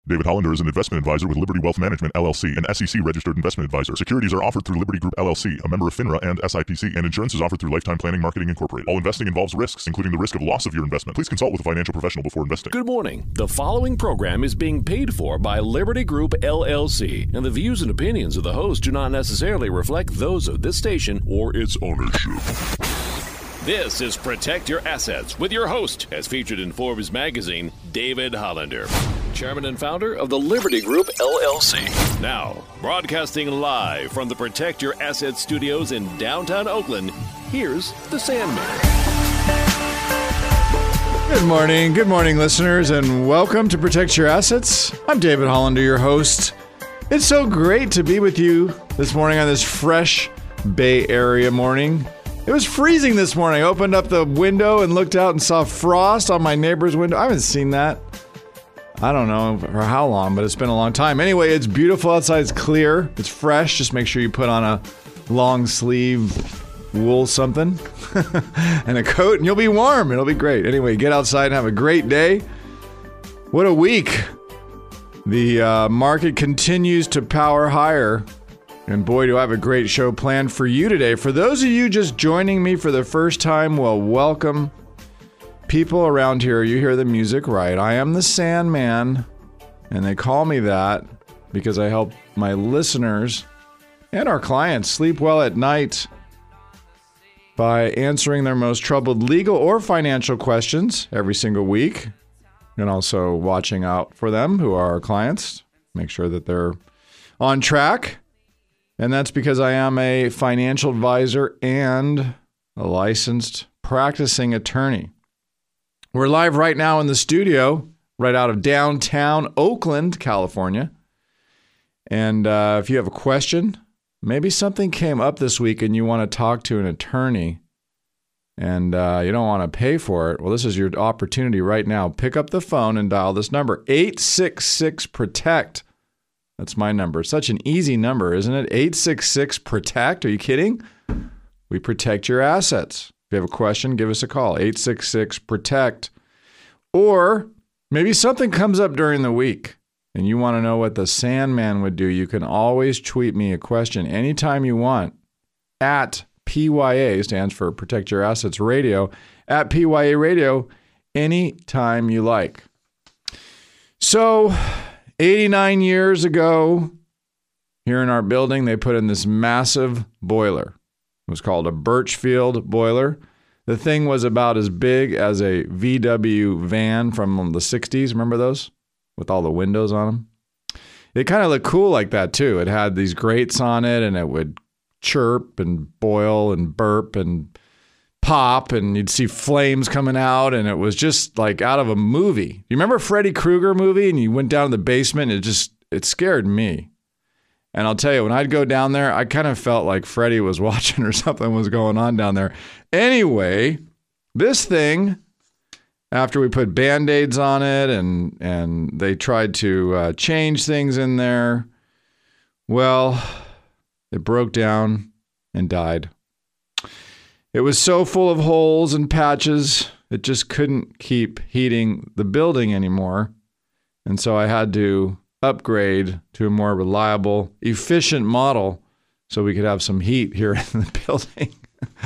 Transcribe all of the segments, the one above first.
David Hollander is an investment advisor with Liberty Wealth Management, LLC, an SEC-registered investment advisor. Securities are offered through Liberty Group, LLC, a member of FINRA and SIPC, and insurance is offered through Lifetime Planning Marketing Incorporated. All investing involves risks, including the risk of loss of your investment. Please consult with a financial professional before investing. Good morning. The following program is being paid for by Liberty Group, LLC, and the views and opinions of the host do not necessarily reflect those of this station or its ownership. This is Protect Your Assets with your host, as featured in Forbes magazine, David Hollander, chairman and founder of the Liberty Group, LLC. Now, broadcasting live from the Protect Your Assets studios in downtown Oakland, here's the Sandman. Good morning, listeners, and welcome to Protect Your Assets. I'm David Hollander, your host. It's so great to be with you this morning on this fresh Bay Area morning. It was freezing this morning. I opened up the window and looked out and saw frost on my neighbor's window. I haven't seen that. I don't know for how long, but it's been a long time. Anyway, it's beautiful outside. It's clear. It's fresh. Just make sure you put on a long sleeve wool something and a coat and you'll be warm. It'll be great. Anyway, get outside and have a great day. What a week. The market continues to power higher. And boy, do I have a great show planned for you today. For those of you just joining me for the first time, well, welcome. People around here, you hear the music right. I am the Sandman, and they call me that because I help my listeners and our clients sleep well at night by answering their most troubled legal or financial questions every single week, and also watching out for them who are our clients, make sure that they're on track. And that's because I am a financial advisor and a licensed practicing attorney. We're live right now in the studio, right out of downtown Oakland, California. And if you have a question, maybe something came up this week and you want to talk to an attorney and you don't want to pay for it, well, this is your opportunity right now. Pick up the phone and dial this number, 866-PROTECT. That's my number. It's such an easy number, isn't it? 866-PROTECT. Are you kidding? We protect your assets. If you have a question, give us a call. 866-PROTECT. Or maybe something comes up during the week and you want to know what the Sandman would do. You can always tweet me a question anytime you want at PYA, stands for Protect Your Assets Radio, at PYA Radio, anytime you like. So 89 years ago, here in our building, they put in this massive boiler. It was called a Birchfield boiler. The thing was about as big as a VW van from the 60s. Remember those? With all the windows on them? It kind of looked cool like that, too. It had these grates on it, and it would chirp and boil and burp and pop, and you'd see flames coming out, and it was just like out of a movie. You remember Freddy Krueger movie, and you went down in the basement, and it scared me. And I'll tell you, when I'd go down there, I kind of felt like Freddy was watching or something was going on down there. Anyway, this thing, after we put Band-Aids on it and they tried to change things in there, well, it broke down and died. It was so full of holes and patches, it just couldn't keep heating the building anymore. And so I had to upgrade to a more reliable, efficient model so we could have some heat here in the building.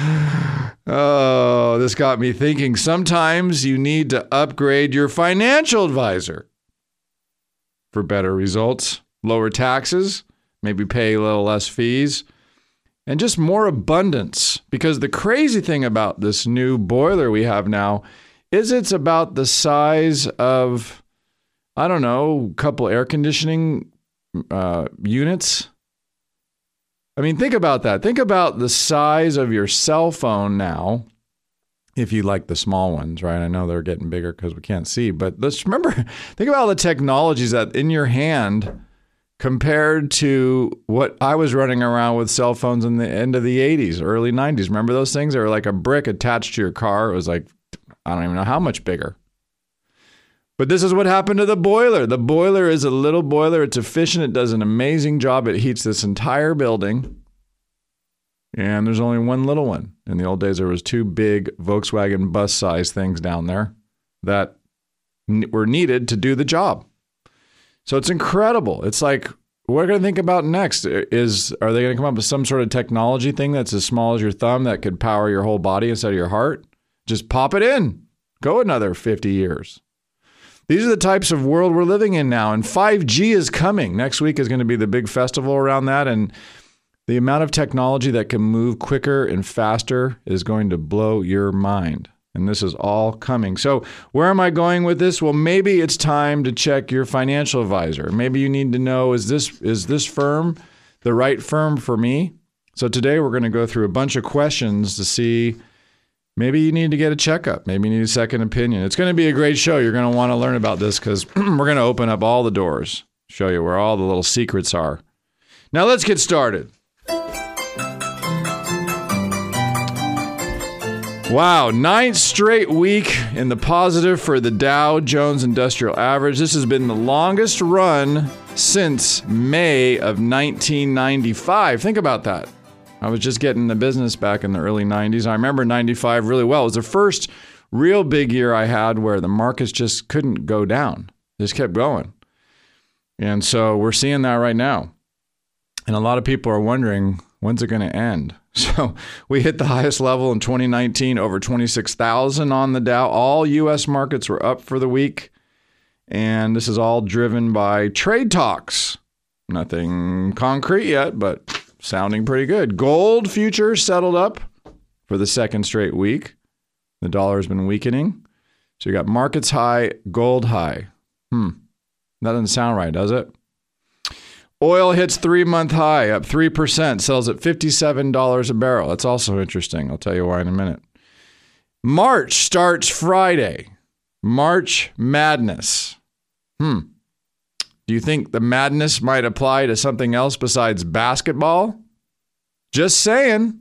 Oh, this got me thinking. Sometimes you need to upgrade your financial advisor for better results, lower taxes, maybe pay a little less fees, and just more abundance. Because the crazy thing about this new boiler we have now is it's about the size of, I don't know, a couple air conditioning units. I mean, think about that. Think about the size of your cell phone now, if you like the small ones, right? I know they're getting bigger because we can't see, but let's remember, think about all the technologies that in your hand compared to what I was running around with cell phones in the end of the 80s, early 90s. Remember those things? They were like a brick attached to your car. It was like, I don't even know how much bigger. But this is what happened to the boiler. The boiler is a little boiler. It's efficient. It does an amazing job. It heats this entire building. And there's only one little one. In the old days, there was two big Volkswagen bus-sized things down there that were needed to do the job. So it's incredible. It's like, what are they going to think about next? Are they going to come up with some sort of technology thing that's as small as your thumb that could power your whole body instead of your heart? Just pop it in. Go another 50 years. These are the types of world we're living in now. And 5G is coming. Next week is going to be the big festival around that. And the amount of technology that can move quicker and faster is going to blow your mind. And this is all coming. So where am I going with this? Well, maybe it's time to check your financial advisor. Maybe you need to know, is this firm the right firm for me? So today we're going to go through a bunch of questions to see, maybe you need to get a checkup. Maybe you need a second opinion. It's going to be a great show. You're going to want to learn about this because we're going to open up all the doors, show you where all the little secrets are. Now let's get started. Wow, 9th straight week in the positive for the Dow Jones Industrial Average. This has been the longest run since May of 1995. Think about that. I was just getting into business back in the early 90s. I remember 95 really well. It was the first real big year I had where the markets just couldn't go down. They just kept going. And so we're seeing that right now. And a lot of people are wondering, when's it going to end? So we hit the highest level in 2019, over 26,000 on the Dow. All U.S. markets were up for the week. And this is all driven by trade talks. Nothing concrete yet, but sounding pretty good. Gold futures settled up for the second straight week. The dollar has been weakening. So you got markets high, gold high. That doesn't sound right, does it? Oil hits 3-month high, up 3%, sells at $57 a barrel. That's also interesting. I'll tell you why in a minute. March starts Friday. March Madness. Do you think the madness might apply to something else besides basketball? Just saying.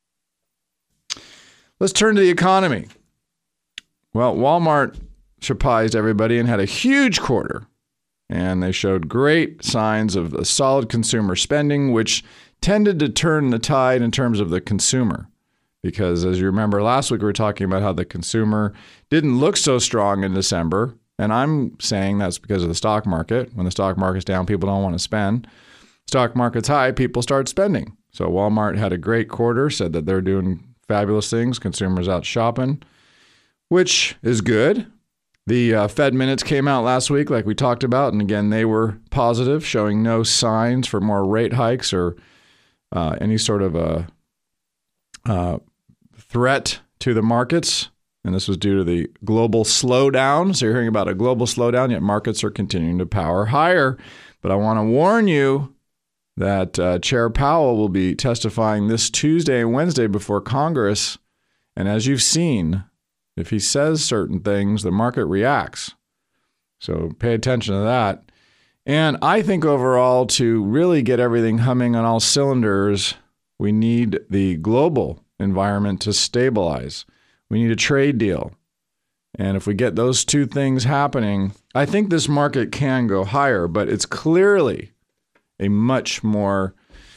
Let's turn to the economy. Well, Walmart surprised everybody and had a huge quarter. And they showed great signs of a solid consumer spending, which tended to turn the tide in terms of the consumer. Because as you remember, last week we were talking about how the consumer didn't look so strong in December. And I'm saying that's because of the stock market. When the stock market's down, people don't want to spend. Stock market's high, people start spending. So Walmart had a great quarter, said that they're doing fabulous things. Consumers out shopping, which is good. The Fed minutes came out last week, like we talked about, and again, they were positive, showing no signs for more rate hikes or any sort of a threat to the markets. And this was due to the global slowdown. So you're hearing about a global slowdown, yet markets are continuing to power higher. But I want to warn you that Chair Powell will be testifying this Tuesday and Wednesday before Congress. And as you've seen, if he says certain things, the market reacts. So pay attention to that. And I think overall, to really get everything humming on all cylinders, we need the global environment to stabilize. We need a trade deal. And if we get those two things happening, I think this market can go higher, but it's clearly a much more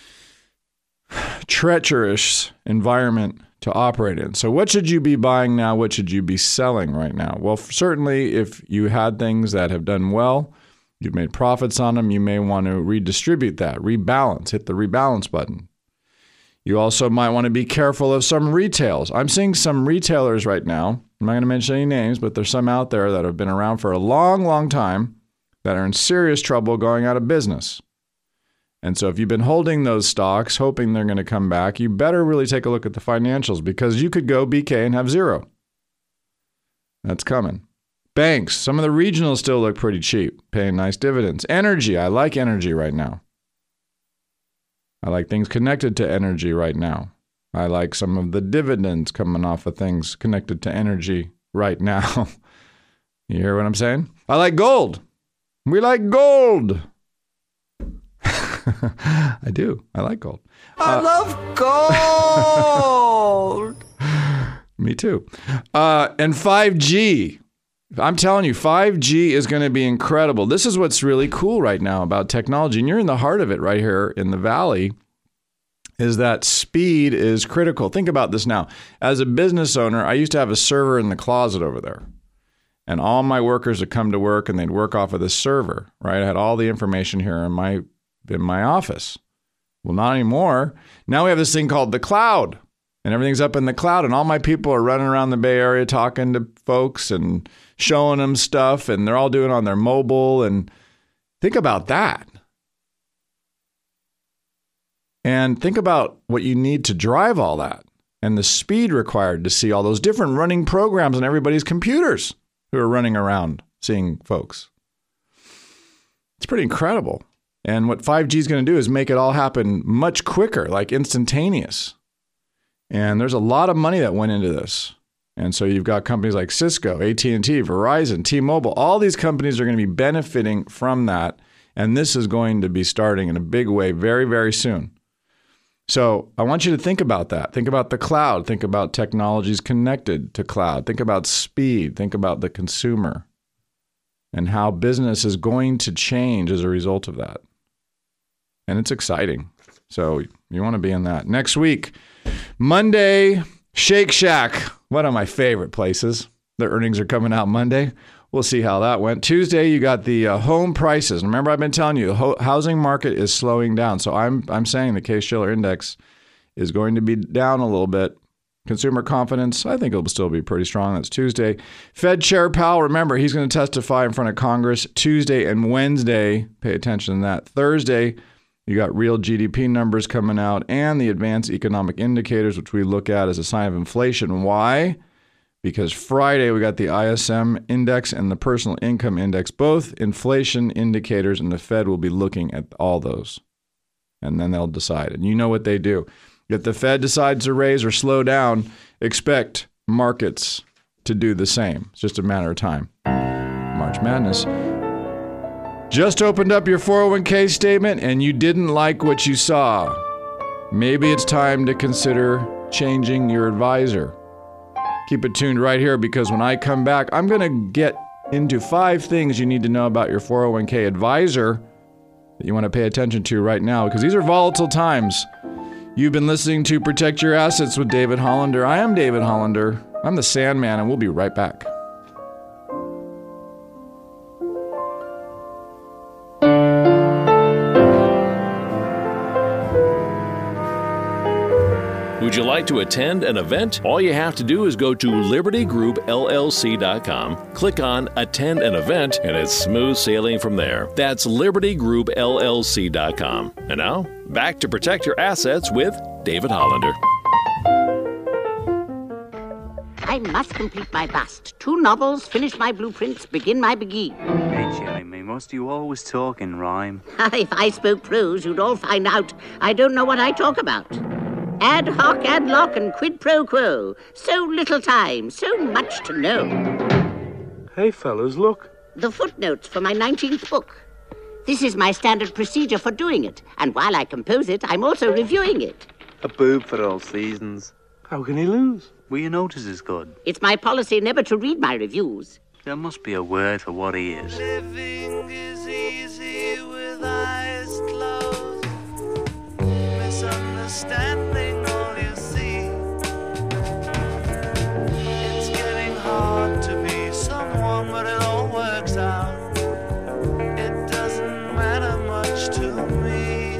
treacherous environment to operate in. So what should you be buying now? What should you be selling right now? Well, certainly if you had things that have done well, you've made profits on them, you may want to redistribute that, rebalance, hit the rebalance button. You also might want to be careful of some retails. I'm seeing some retailers right now, I'm not going to mention any names, but there's some out there that have been around for a long, long time that are in serious trouble going out of business. And so if you've been holding those stocks, hoping they're going to come back, you better really take a look at the financials because you could go BK and have zero. That's coming. Banks, some of the regionals still look pretty cheap, paying nice dividends. Energy, I like energy right now. I like things connected to energy right now. I like some of the dividends coming off of things connected to energy right now. You hear what I'm saying? I like gold. We like gold. I do. I like gold. I love gold. Me too. And 5G. I'm telling you, 5G is going to be incredible. This is what's really cool right now about technology. And you're in the heart of it right here in the Valley, is that speed is critical. Think about this now. As a business owner, I used to have a server in the closet over there. And all my workers would come to work and they'd work off of the server, right? I had all the information here in my office. Well, not anymore. Now we have this thing called the cloud, and everything's up in the cloud, and all my people are running around the Bay Area talking to folks and showing them stuff, and they're all doing it on their mobile. And think about that. And think about what you need to drive all that and the speed required to see all those different running programs on everybody's computers who are running around seeing folks. It's pretty incredible. And what 5G is going to do is make it all happen much quicker, like instantaneous. And there's a lot of money that went into this. And so you've got companies like Cisco, AT&T, Verizon, T-Mobile. All these companies are going to be benefiting from that. And this is going to be starting in a big way very, very soon. So I want you to think about that. Think about the cloud. Think about technologies connected to cloud. Think about speed. Think about the consumer and how business is going to change as a result of that. And it's exciting. So you want to be in that. Next week, Monday, Shake Shack. One of my favorite places. Their earnings are coming out Monday. We'll see how that went. Tuesday, you got the home prices. Remember, I've been telling you, the housing market is slowing down. So I'm saying the Case-Shiller Index is going to be down a little bit. Consumer confidence, I think it'll still be pretty strong. That's Tuesday. Fed Chair Powell, remember, he's going to testify in front of Congress Tuesday and Wednesday. Pay attention to that. Thursday, you got real GDP numbers coming out and the advanced economic indicators, which we look at as a sign of inflation. Why? Because Friday, we got the ISM index and the personal income index, both inflation indicators, and the Fed will be looking at all those. And then they'll decide. And you know what they do. If the Fed decides to raise or slow down, expect markets to do the same. It's just a matter of time. March Madness. Just opened up your 401k statement and you didn't like what you saw. Maybe it's time to consider changing your advisor. Keep it tuned right here, because when I come back, I'm going to get into 5 things you need to know about your 401k advisor that you want to pay attention to right now, because these are volatile times. You've been listening to Protect Your Assets with David Hollander. I am David Hollander. I'm the Sandman, and we'll be right back. Would you like to attend an event? All you have to do is go to libertygroupllc.com, click on Attend an Event, and it's smooth sailing from there. That's libertygroupllc.com. And now, back to Protect Your Assets with David Hollander. I must complete my bust. 2 novels, finish my blueprints, begin my begee. Hey, Jeremy, must you always talk in rhyme? If I spoke prose, you'd all find out I don't know what I talk about. Ad hoc, ad loc, and quid pro quo. So little time, so much to know. Hey, fellas, look. The footnotes for my 19th book. This is my standard procedure for doing it, and while I compose it, I'm also reviewing it. A boob for all seasons. How can he lose? Well, your notice is good. It's my policy never to read my reviews. There must be a word for what he is. Living is easy with eyes closed. Misunderstanding all you see. It's getting hard to be someone, but it all works out. It doesn't matter much to me.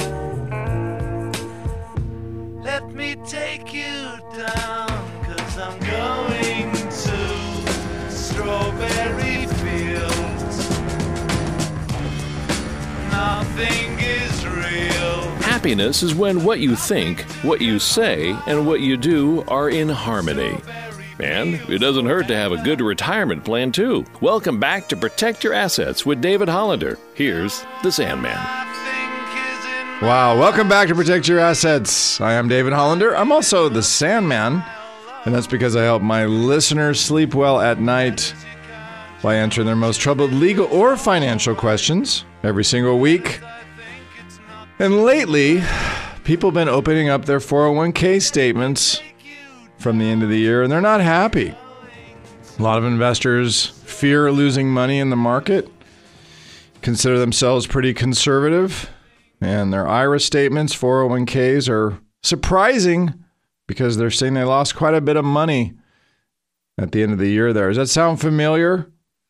Let me take you down, 'cause I'm going to strawberry fields. Nothing is real. Happiness is when what you think, what you say, and what you do are in harmony. And it doesn't hurt to have a good retirement plan, too. Welcome back to Protect Your Assets with David Hollander. Here's the Sandman. Wow, welcome back to Protect Your Assets. I am David Hollander. I'm also the Sandman, and that's because I help my listeners sleep well at night by answering their most troubled legal or financial questions every single week. And lately, people have been opening up their 401k statements from the end of the year, and they're not happy. A lot of investors fear losing money in the market, consider themselves pretty conservative, and their IRA statements, 401ks, are surprising because they're saying they lost quite a bit of money at the end of the year there. Does that sound familiar?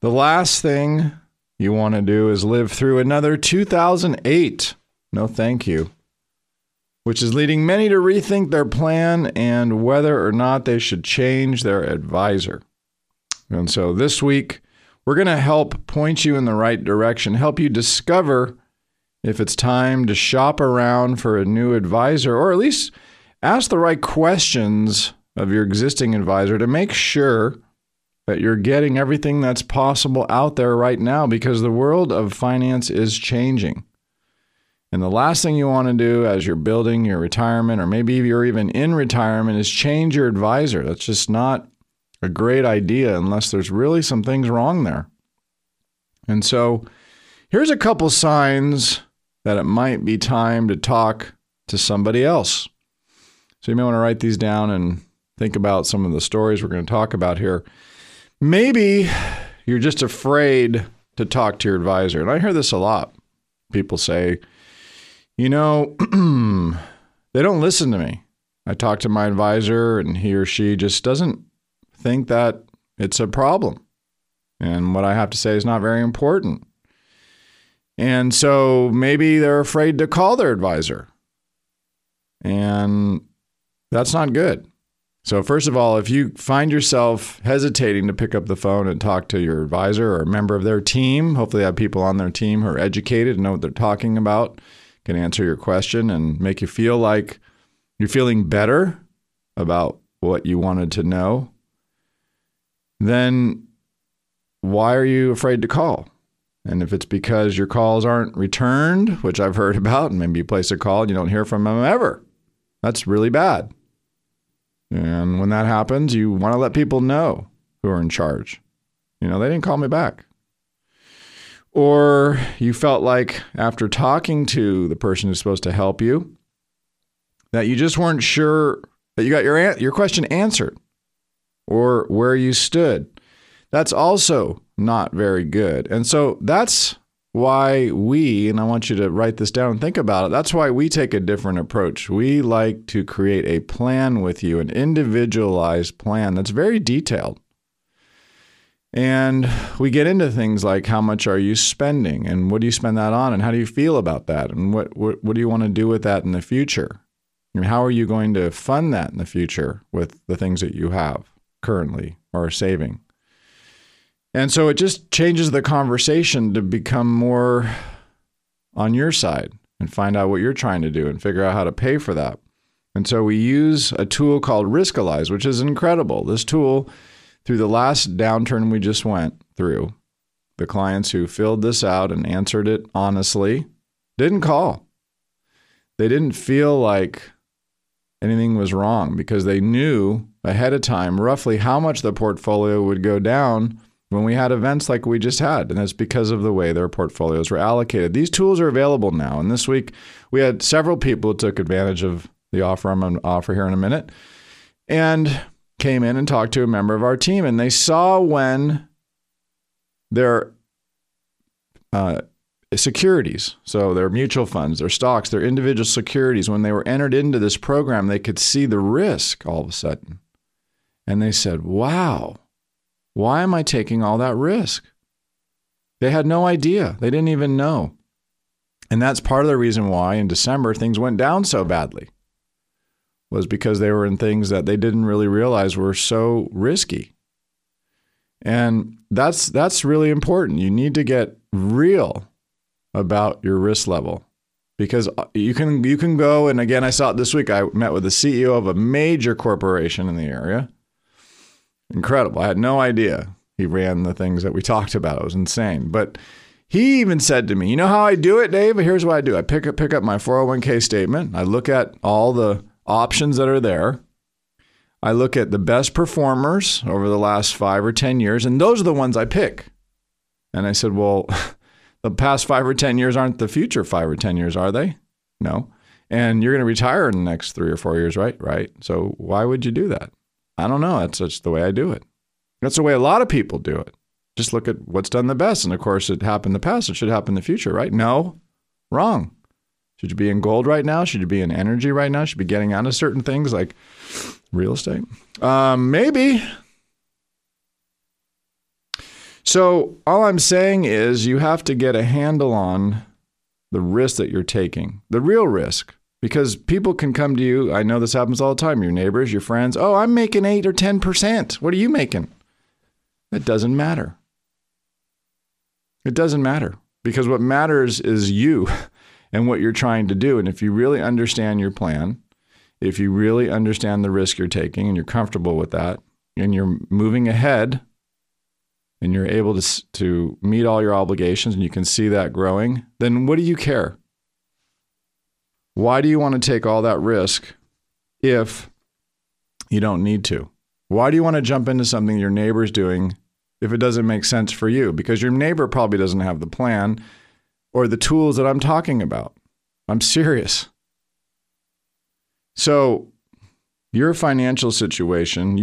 The last thing you want to do is live through another 2008. No, thank you. Which is leading many to rethink their plan and whether or not they should change their advisor. And so this week, we're going to help point you in the right direction, help you discover if it's time to shop around for a new advisor, or at least ask the right questions of your existing advisor to make sure that you're getting everything that's possible out there right now, because the world of finance is changing. And the last thing you want to do as you're building your retirement, or maybe you're even in retirement, is change your advisor. That's just not a great idea unless there's really some things wrong there. And so here's a couple signs that it might be time to talk to somebody else. So you may want to write these down and think about some of the stories we're going to talk about here. Maybe you're just afraid to talk to your advisor. And I hear this a lot. People say, they don't listen to me. I talk to my advisor and he or she just doesn't think that it's a problem. And what I have to say is not very important. And so maybe they're afraid to call their advisor. And that's not good. So first of all, if you find yourself hesitating to pick up the phone and talk to your advisor or a member of their team, hopefully they have people on their team who are educated and know what they're talking about, can answer your question and make you feel like you're feeling better about what you wanted to know, then why are you afraid to call? And if it's because your calls aren't returned, which I've heard about, and maybe you place a call and you don't hear from them ever, that's really bad. And when that happens, you want to let people know who are in charge. They didn't call me back. Or you felt like after talking to the person who's supposed to help you, that you just weren't sure that you got your question answered or where you stood. That's also not very good. And so that's why and I want you to write this down and think about it, that's why we take a different approach. We like to create a plan with you, an individualized plan that's very detailed. And we get into things like how much are you spending and what do you spend that on and how do you feel about that and what do you want to do with that in the future? And how are you going to fund that in the future with the things that you have currently or are saving? And so it just changes the conversation to become more on your side and find out what you're trying to do and figure out how to pay for that. And so we use a tool called Riskalyze, which is incredible. This tool, through the last downturn we just went through, the clients who filled this out and answered it honestly didn't call. They didn't feel like anything was wrong because they knew ahead of time roughly how much the portfolio would go down when we had events like we just had. And that's because of the way their portfolios were allocated. These tools are available now. And this week we had several people who took advantage of the offer I'm going to offer here in a minute and came in and talked to a member of our team. And they saw when their securities, so their mutual funds, their stocks, their individual securities, when they were entered into this program, they could see the risk all of a sudden. And they said, wow, why am I taking all that risk? They had no idea. They didn't even know. And that's part of the reason why in December things went down so badly, was because they were in things that they didn't really realize were so risky. And that's really important. You need to get real about your risk level because you can go, and again, I saw it this week. I met with the CEO of a major corporation in the area. Incredible. I had no idea he ran the things that we talked about. It was insane. But he even said to me, you know how I do it, Dave? Here's what I do. I pick up my 401k statement. I look at all the options that are there. I look at the best performers over the last 5 or 10 years, and those are the ones I pick. And I said, well, the past 5 or 10 years aren't the future 5 or 10 years, are they? No. And you're going to retire in the next 3 or 4 years, right? Right. So why would you do that? I don't know. That's just the way I do it. That's the way a lot of people do it. Just look at what's done the best. And of course, it happened in the past. It should happen in the future, right? No, wrong. Should you be in gold right now? Should you be in energy right now? Should you be getting onto certain things like real estate? Maybe. So all I'm saying is you have to get a handle on the risk that you're taking, the real risk, because people can come to you. I know this happens all the time. Your neighbors, your friends. Oh, I'm making 8 or 10%. What are you making? It doesn't matter. It doesn't matter, because what matters is you and what you're trying to do. And if you really understand your plan, if you really understand the risk you're taking and you're comfortable with that, and you're moving ahead and you're able to meet all your obligations and you can see that growing, then what do you care? Why do you want to take all that risk if you don't need to? Why do you want to jump into something your neighbor's doing if it doesn't make sense for you? Because your neighbor probably doesn't have the plan or the tools that I'm talking about. I'm serious. So your financial situation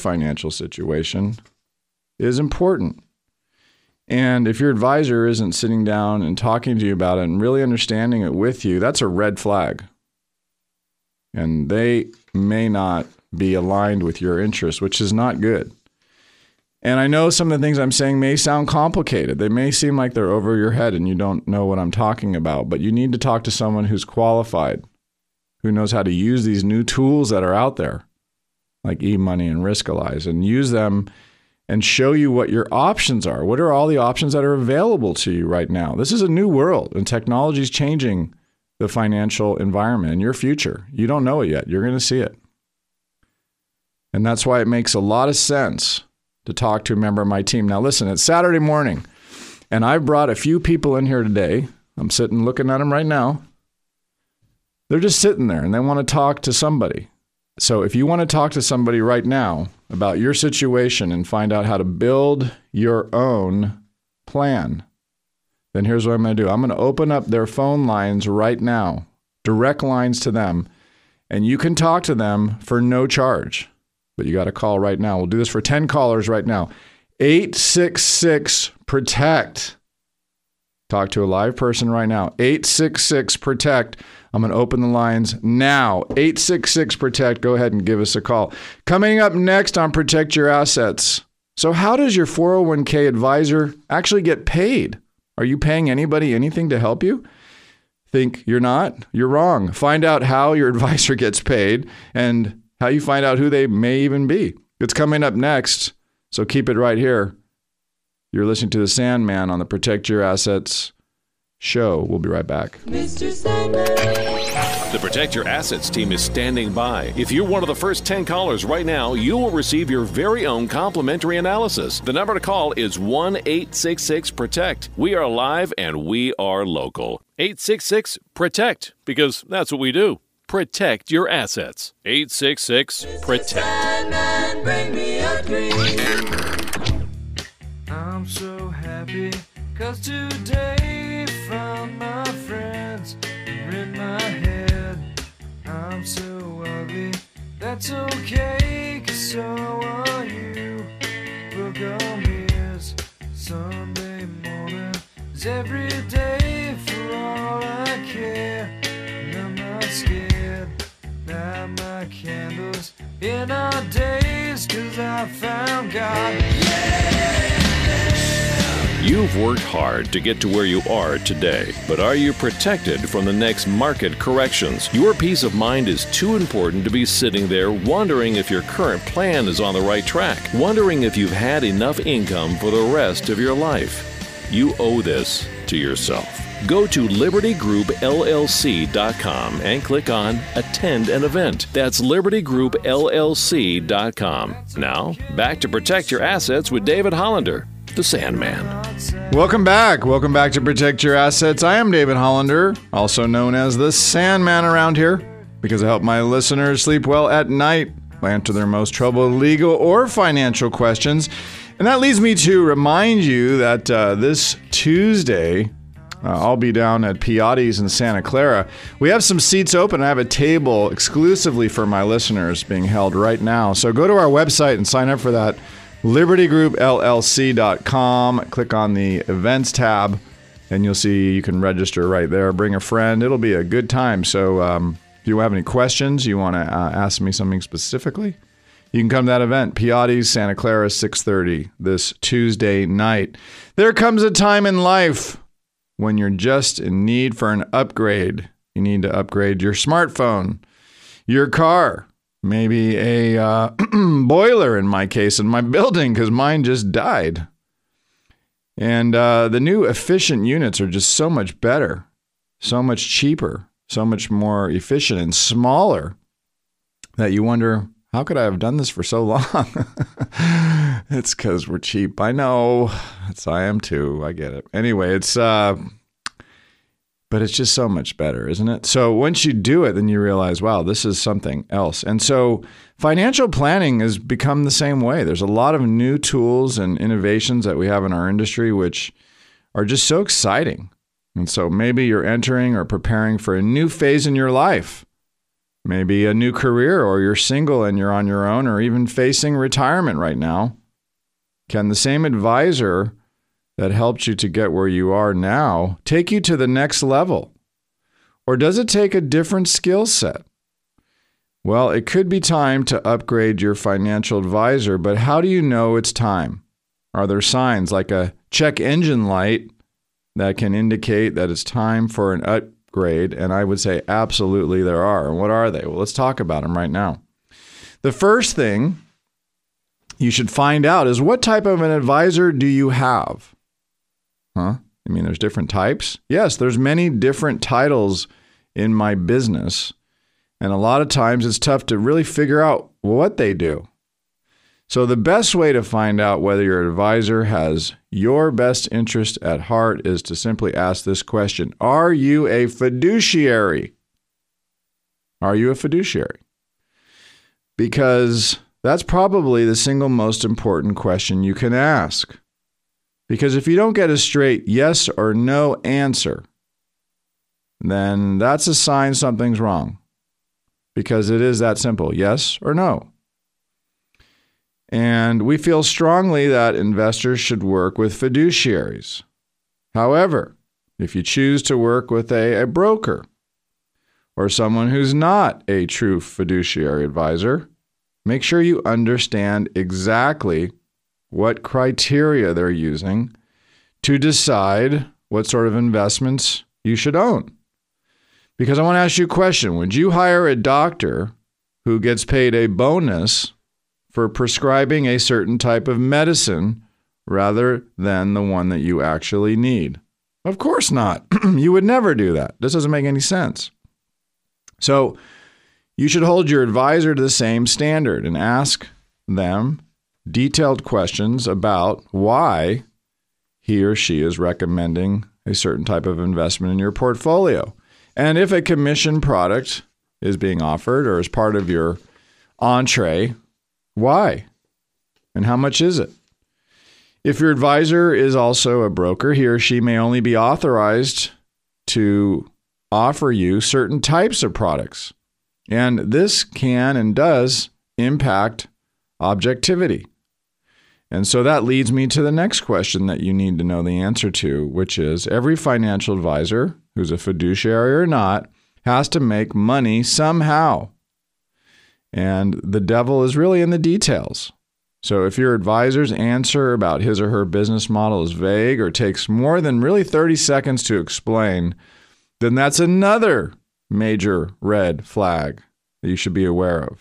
is important. And if your advisor isn't sitting down and talking to you about it and really understanding it with you, that's a red flag. And they may not be aligned with your interests, which is not good. And I know some of the things I'm saying may sound complicated. They may seem like they're over your head and you don't know what I'm talking about, but you need to talk to someone who's qualified, who knows how to use these new tools that are out there, like eMoney and Riskalyze, and use them and show you what your options are. What are all the options that are available to you right now? This is a new world, and technology is changing the financial environment and your future. You don't know it yet. You're going to see it. And that's why it makes a lot of sense to talk to a member of my team. Now, listen, it's Saturday morning, and I've brought a few people in here today. I'm sitting looking at them right now. They're just sitting there, and they want to talk to somebody. So if you want to talk to somebody right now about your situation and find out how to build your own plan, then here's what I'm going to do. I'm going to open up their phone lines right now, direct lines to them, and you can talk to them for no charge. But you got to call right now. We'll do this for 10 callers right now. 866-PROTECT. Talk to a live person right now. 866-PROTECT. I'm going to open the lines now. 866-PROTECT. Go ahead and give us a call. Coming up next on Protect Your Assets. So how does your 401k advisor actually get paid? Are you paying anybody anything to help you? Think you're not? You're wrong. Find out how your advisor gets paid and how you find out who they may even be. It's coming up next, so keep it right here. You're listening to The Sandman on the Protect Your Assets show. We'll be right back. Mr. Sandman. The Protect Your Assets team is standing by. If you're one of the first 10 callers right now, you will receive your very own complimentary analysis. The number to call is 1-866-PROTECT. We are live and we are local. 866-PROTECT, because that's what we do. Protect your assets. 866-PROTECT. Sandman, bring me a dream. I'm so happy, 'cause today found my friends are in my head. I'm so ugly, that's okay, 'cause so are you. Book on ears, Sunday morning is every day for all I care. And I'm not scared. Light my candles in our days, 'cause I found God. You've worked hard to get to where you are today, but are you protected from the next market corrections? Your peace of mind is too important to be sitting there wondering if your current plan is on the right track, wondering if you've had enough income for the rest of your life. You owe this to yourself. Go to LibertyGroupLLC.com and click on Attend an Event. That's LibertyGroupLLC.com. Now, back to Protect Your Assets with David Hollander, the Sandman. Welcome back. Welcome back to Protect Your Assets. I am David Hollander, also known as the Sandman around here, because I help my listeners sleep well at night, answer their most troubled legal or financial questions. And that leads me to remind you that this Tuesday, I'll be down at Piatti's in Santa Clara. We have some seats open. I have a table exclusively for my listeners being held right now. So go to our website and sign up for that. LibertyGroupLLC.com. Click on the events tab, and you'll see you can register right there. Bring a friend. It'll be a good time. So if you have any questions, you want to ask me something specifically, You can come to that event, Piatti's, Santa Clara, 6:30 this Tuesday night. There comes a time in life when you're just in need for an upgrade. You need to upgrade your smartphone, your car, maybe a boiler in my case in my building because mine just died. And the new efficient units are just so much better, so much cheaper, so much more efficient and smaller that you wonder, how could I have done this for so long? It's because we're cheap. I know. I am too. I get it. Anyway, but it's just so much better, isn't it? So once you do it, then you realize, wow, this is something else. And so financial planning has become the same way. There's a lot of new tools and innovations that we have in our industry, which are just so exciting. And so maybe you're entering or preparing for a new phase in your life, maybe a new career, or you're single and you're on your own, or even facing retirement right now. Can the same advisor that helped you to get where you are now take you to the next level? Or does it take a different skill set? Well, it could be time to upgrade your financial advisor, but how do you know it's time? Are there signs like a check engine light that can indicate that it's time for an upgrade? And I would say absolutely there are. And what are they? Well, let's talk about them right now. The first thing you should find out is, what type of an advisor do you have? I mean, there's different types. Yes, there's many different titles in my business. And a lot of times it's tough to really figure out what they do. So the best way to find out whether your advisor has your best interest at heart is to simply ask this question: are you a fiduciary? Are you a fiduciary? Because that's probably the single most important question you can ask. Because if you don't get a straight yes or no answer, then that's a sign something's wrong. Because it is that simple, yes or no. And we feel strongly that investors should work with fiduciaries. However, if you choose to work with a broker or someone who's not a true fiduciary advisor, make sure you understand exactly what criteria they're using to decide what sort of investments you should own. Because I want to ask you a question. Would you hire a doctor who gets paid a bonus for prescribing a certain type of medicine rather than the one that you actually need? Of course not. You would never do that. This doesn't make any sense. So you should hold your advisor to the same standard and ask them detailed questions about why he or she is recommending a certain type of investment in your portfolio. And if a commission product is being offered or is part of your entree, why? And how much is it? If your advisor is also a broker, he or she may only be authorized to offer you certain types of products. And this can and does impact objectivity. And so that leads me to the next question that you need to know the answer to, which is every financial advisor, who's a fiduciary or not, has to make money somehow. And the devil is really in the details. So if your advisor's answer about his or her business model is vague or takes more than really 30 seconds to explain, then that's another major red flag that you should be aware of.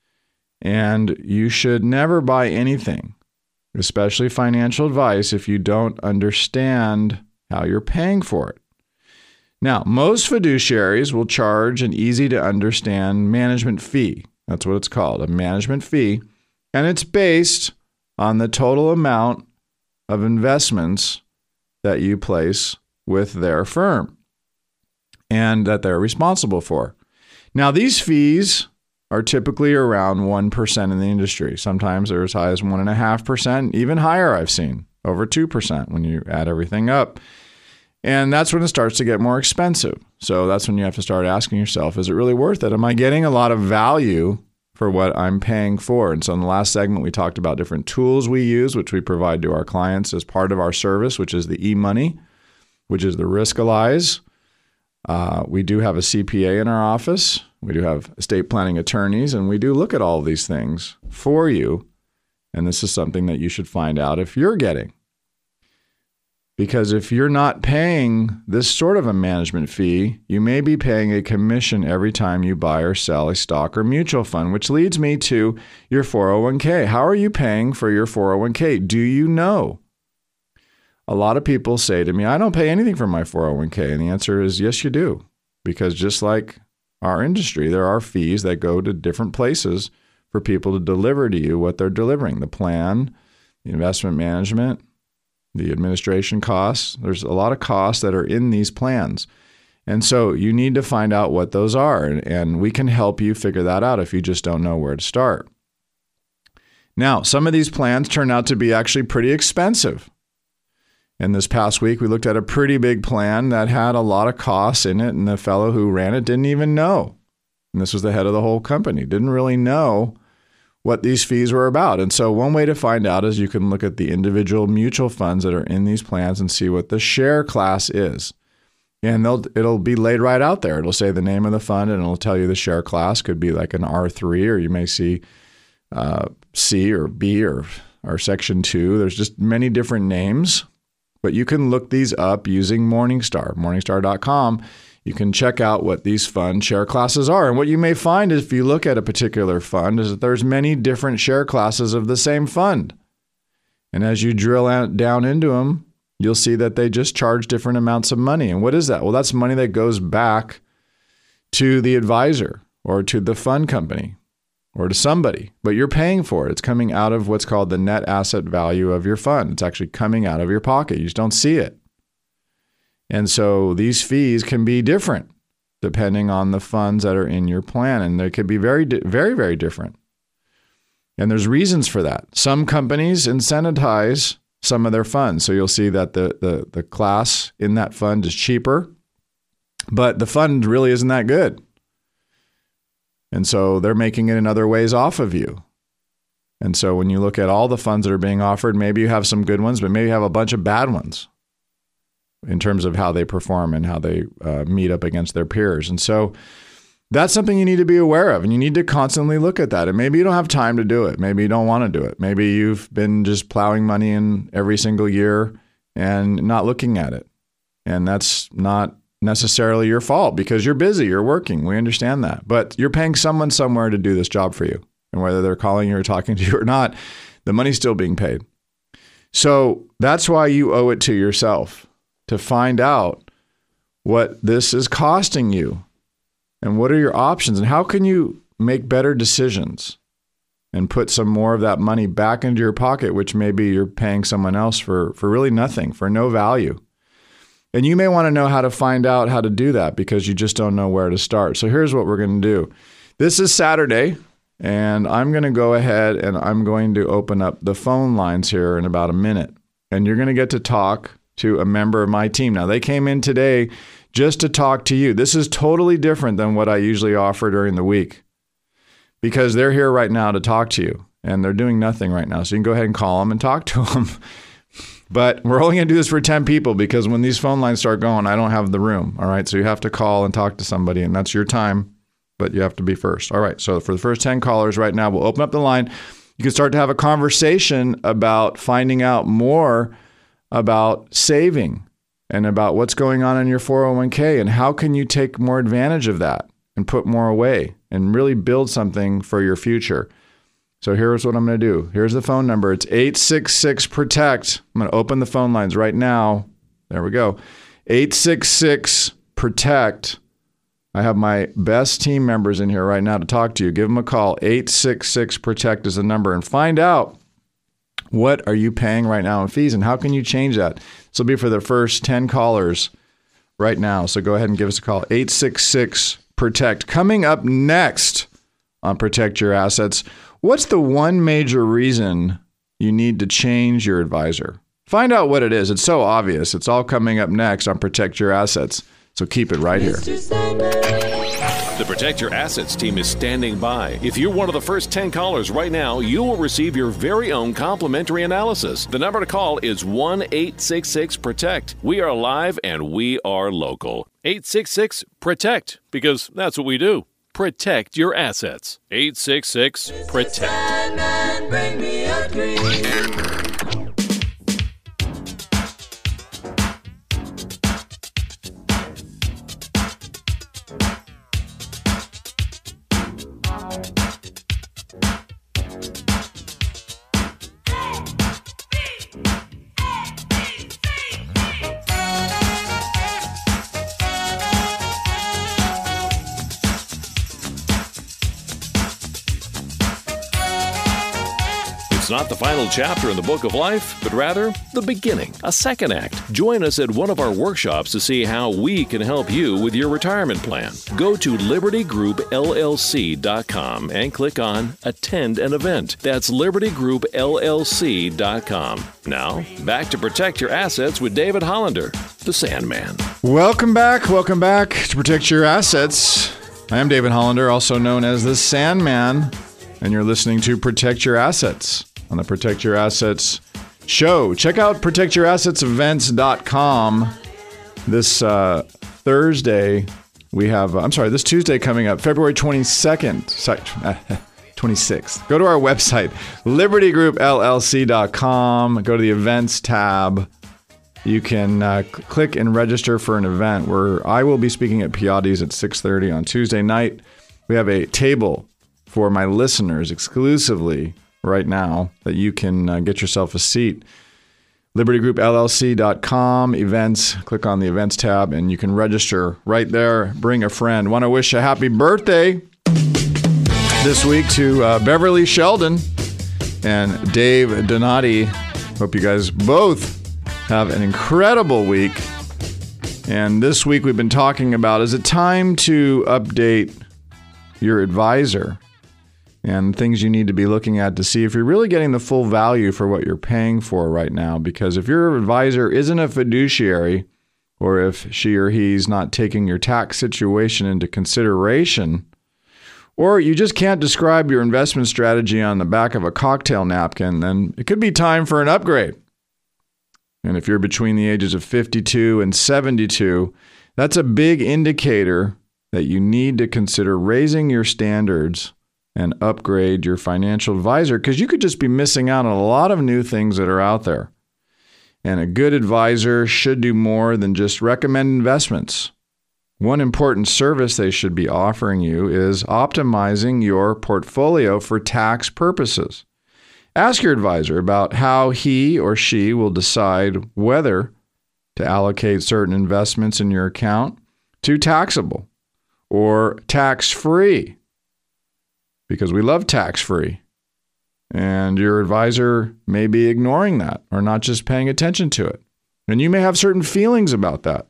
And you should never buy anything, especially financial advice, if you don't understand how you're paying for it. Now, most fiduciaries will charge an easy-to-understand management fee. That's what it's called, a management fee. And it's based on the total amount of investments that you place with their firm and that they're responsible for. Now, these fees are typically around 1% in the industry. Sometimes they're as high as 1.5%, even higher I've seen, over 2% when you add everything up. And that's when it starts to get more expensive. So that's when you have to start asking yourself, is it really worth it? Am I getting a lot of value for what I'm paying for? And so in the last segment, we talked about different tools we use, which we provide to our clients as part of our service, which is the eMoney, which is the Riskalyze We do have a CPA in our office. We do have estate planning attorneys, and we do look at all of these things for you. And this is something that you should find out if you're getting. Because if you're not paying this sort of a management fee, you may be paying a commission every time you buy or sell a stock or mutual fund, which leads me to your 401k. How are you paying for your 401k? Do you know? A lot of people say to me, I don't pay anything for my 401k. And the answer is yes, you do. Because just like our industry, there are fees that go to different places for people to deliver to you what they're delivering. The plan, the investment management, the administration costs. There's a lot of costs that are in these plans. And so you need to find out what those are. And we can help you figure that out if you just don't know where to start. Now, some of these plans turn out to be actually pretty expensive. And this past week, we looked at a pretty big plan that had a lot of costs in it. And the fellow who ran it didn't even know. And this was the head of the whole company. Didn't really know what these fees were about. And so one way to find out is you can look at the individual mutual funds that are in these plans and see what the share class is. And it'll be laid right out there. It'll say the name of the fund and it'll tell you the share class. Could be like an R3, or you may see C or B or Section 2. There's just many different names. But you can look these up using Morningstar, Morningstar.com. You can check out what these fund share classes are. And what you may find is if you look at a particular fund is that there's many different share classes of the same fund. And as you drill down into them, you'll see that they just charge different amounts of money. And what is that? Well, that's money that goes back to the advisor or to the fund company or to somebody. But you're paying for it. It's coming out of what's called the net asset value of your fund. It's actually coming out of your pocket. You just don't see it. And so these fees can be different depending on the funds that are in your plan. And they could be very, very, very different. And there's reasons for that. Some companies incentivize some of their funds. So you'll see that the class in that fund is cheaper, but the fund really isn't that good. And so they're making it in other ways off of you. And so when you look at all the funds that are being offered, maybe you have some good ones, but maybe you have a bunch of bad ones in terms of how they perform and how they meet up against their peers. And so that's something you need to be aware of, and you need to constantly look at that. And maybe you don't have time to do it. Maybe you don't want to do it. Maybe you've been just plowing money in every single year and not looking at it. And that's not necessarily your fault because you're busy, you're working. We understand that. But you're paying someone somewhere to do this job for you. And whether they're calling you or talking to you or not, the money's still being paid. So that's why you owe it to yourself to find out what this is costing you and what are your options and how can you make better decisions and put some more of that money back into your pocket, which maybe you're paying someone else for really nothing, for no value. And you may want to know how to find out how to do that because you just don't know where to start. So here's what we're going to do. This is Saturday, and I'm going to go ahead and I'm going to open up the phone lines here in about a minute. And you're going to get to talk to a member of my team. Now, they came in today just to talk to you. This is totally different than what I usually offer during the week because they're here right now to talk to you, and they're doing nothing right now. So you can go ahead and call them and talk to them. But we're only going to do this for 10 people because when these phone lines start going, I don't have the room. All right. So you have to call and talk to somebody, and that's your time, but you have to be first. All right. So for the first 10 callers right now, we'll open up the line. You can start to have a conversation about finding out more about saving and about what's going on in your 401k and how can you take more advantage of that and put more away and really build something for your future. So here's what I'm going to do. Here's the phone number. It's 866-PROTECT. I'm going to open the phone lines right now. There we go. 866-PROTECT. I have my best team members in here right now to talk to you. Give them a call. 866-PROTECT is the number, and find out what are you paying right now in fees and how can you change that. This will be for the first 10 callers right now. So go ahead and give us a call. 866-PROTECT. Coming up next on Protect Your Assets, what's the one major reason you need to change your advisor? Find out what it is. It's so obvious. It's all coming up next on Protect Your Assets. So keep it right here. Mr. Sandman. The Protect Your Assets team is standing by. If you're one of the first 10 callers right now, you will receive your very own complimentary analysis. The number to call is 1-866-PROTECT. We are live and we are local. 866-PROTECT, because that's what we do. Protect your assets. 866-PROTECT. Sandman, bring me a dream. It's not the final chapter in the book of life, but rather the beginning, a second act. Join us at one of our workshops to see how we can help you with your retirement plan. Go to LibertyGroupLLC.com and click on Attend an Event. That's LibertyGroupLLC.com. Now, back to Protect Your Assets with David Hollander, the Sandman. Welcome back to Protect Your Assets. I am David Hollander, also known as the Sandman, and you're listening to Protect Your Assets on the Protect Your Assets show. Check out protectyourassetsevents.com. This Thursday, we have, this Tuesday coming up, February 22nd, 26th. Go to our website, libertygroupllc.com. Go to the events tab. You can click and register for an event where I will be speaking at Piatti's at 6:30 on Tuesday night. We have a table for my listeners exclusively right now that you can get yourself a seat. LibertyGroupLLC.com, events, click on the events tab, and you can register right there. Bring a friend. Want to wish a happy birthday this week to Beverly Sheldon and Dave Donati. Hope you guys both have an incredible week. And this week we've been talking about, is it time to update your advisor? And things you need to be looking at to see if you're really getting the full value for what you're paying for right now. Because if your advisor isn't a fiduciary, or if she or he's not taking your tax situation into consideration, or you just can't describe your investment strategy on the back of a cocktail napkin, then it could be time for an upgrade. And if you're between the ages of 52 and 72, that's a big indicator that you need to consider raising your standards and upgrade your financial advisor, because you could just be missing out on a lot of new things that are out there. And a good advisor should do more than just recommend investments. One important service they should be offering you is optimizing your portfolio for tax purposes. Ask your advisor about how he or she will decide whether to allocate certain investments in your account to taxable or tax-free, because we love tax-free. And your advisor may be ignoring that or not just paying attention to it. And you may have certain feelings about that.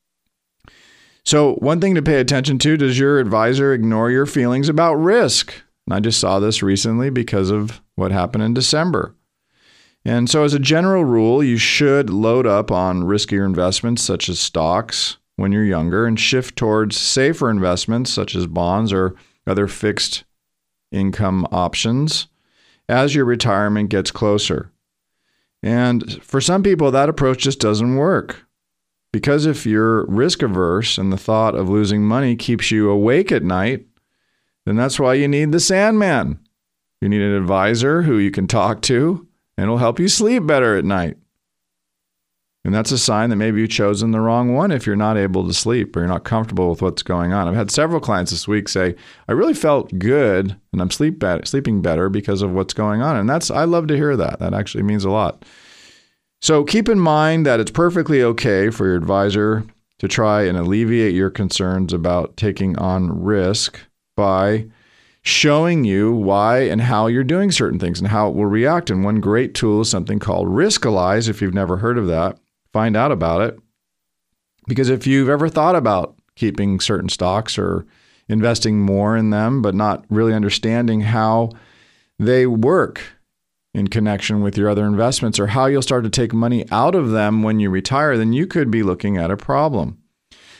So one thing to pay attention to, does your advisor ignore your feelings about risk? And I just saw this recently because of what happened in December. And so as a general rule, you should load up on riskier investments such as stocks when you're younger and shift towards safer investments such as bonds or other fixed income options as your retirement gets closer. And for some people, that approach just doesn't work. Because if you're risk averse and the thought of losing money keeps you awake at night, then that's why you need the Sandman. You need an advisor who you can talk to and will help you sleep better at night. And that's a sign that maybe you've chosen the wrong one if you're not able to sleep or you're not comfortable with what's going on. I've had several clients this week say, I really felt good and I'm sleeping better because of what's going on. And I love to hear that. That actually means a lot. So keep in mind that it's perfectly okay for your advisor to try and alleviate your concerns about taking on risk by showing you why and how you're doing certain things and how it will react. And one great tool is something called Riskalyze. If you've never heard of that, find out about it. Because if you've ever thought about keeping certain stocks or investing more in them, but not really understanding how they work in connection with your other investments or how you'll start to take money out of them when you retire, then you could be looking at a problem.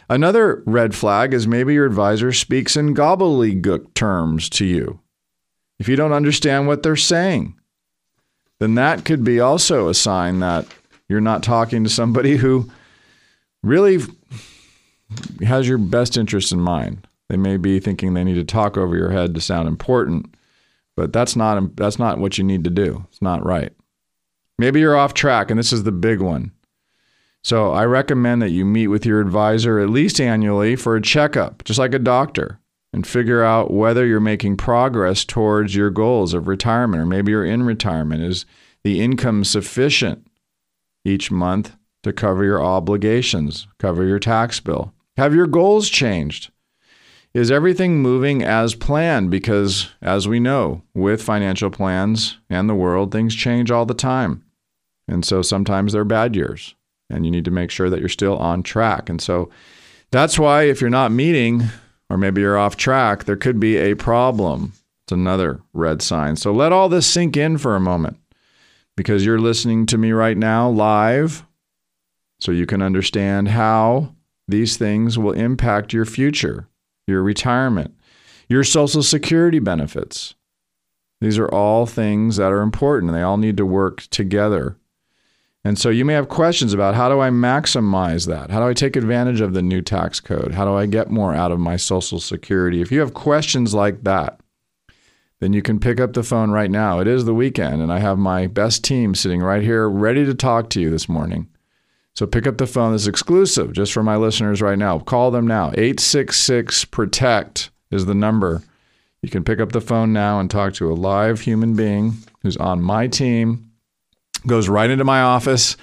Another red flag is maybe your advisor speaks in gobbledygook terms to you. If you don't understand what they're saying, then that could be also a sign that you're not talking to somebody who really has your best interest in mind. They may be thinking they need to talk over your head to sound important, but that's not what you need to do. It's not right. Maybe you're off track, and this is the big one. So I recommend that you meet with your advisor at least annually for a checkup, just like a doctor, and figure out whether you're making progress towards your goals of retirement, or maybe you're in retirement. Is the income sufficient each month to cover your obligations, cover your tax bill? Have your goals changed? Is everything moving as planned? Because as we know, with financial plans and the world, things change all the time. And so sometimes they're bad years, and you need to make sure that you're still on track. And so that's why if you're not meeting, or maybe you're off track, there could be a problem. It's another red sign. So let all this sink in for a moment, because you're listening to me right now live, so you can understand how these things will impact your future, your retirement, your Social Security benefits. These are all things that are important, and they all need to work together. And so you may have questions about, how do I maximize that? How do I take advantage of the new tax code? How do I get more out of my Social Security? If you have questions like that, then you can pick up the phone right now. It is the weekend, and I have my best team sitting right here ready to talk to you this morning. So pick up the phone. This is exclusive just for my listeners right now. Call them now. 866-PROTECT is the number. You can pick up the phone now and talk to a live human being who's on my team. Goes right into my office.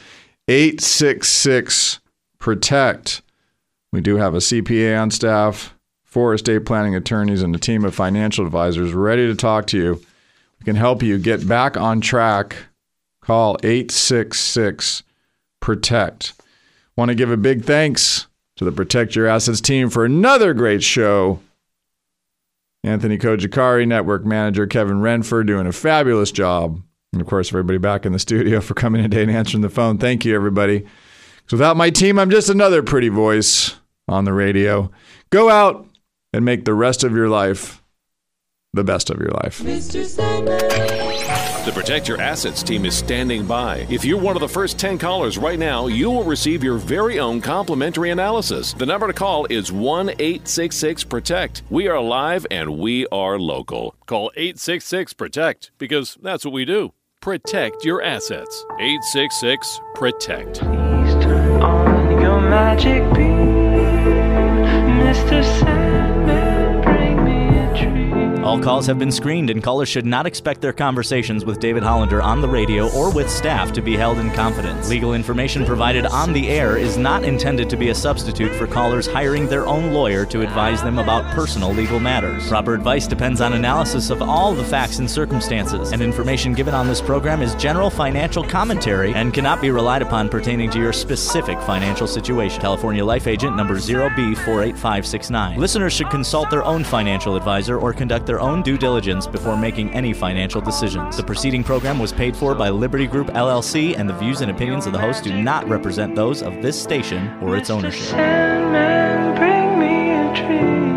866-PROTECT. We do have a CPA on staff, 4 estate planning attorneys, and a team of financial advisors ready to talk to you. We can help you get back on track. Call 866-PROTECT. Want to give a big thanks to the Protect Your Assets team for another great show. Anthony Kojikari, Network Manager Kevin Renford, doing a fabulous job. And, of course, everybody back in the studio for coming in today and answering the phone. Thank you, everybody. So without my team, I'm just another pretty voice on the radio. Go out and make the rest of your life the best of your life. Mr. Sandman. The Protect Your Assets team is standing by. If you're one of the first 10 callers right now, you will receive your very own complimentary analysis. The number to call is 1-866-PROTECT. We are live and we are local. Call 866-PROTECT because that's what we do. Protect your assets. 866-PROTECT. Please turn on your magic beam, Mr. Sandman, bring me a dream. All calls have been screened, and callers should not expect their conversations with David Hollander on the radio or with staff to be held in confidence. Legal information provided on the air is not intended to be a substitute for callers hiring their own lawyer to advise them about personal legal matters. Proper advice depends on analysis of all the facts and circumstances, and information given on this program is general financial commentary and cannot be relied upon pertaining to your specific financial situation. California Life Agent number 0B48569. Listeners should consult their own financial advisor or conduct their own due diligence before making any financial decisions. The preceding program was paid for by Liberty Group LLC, and the views and opinions of the host do not represent those of this station or its ownership. Sandman, bring me a dream.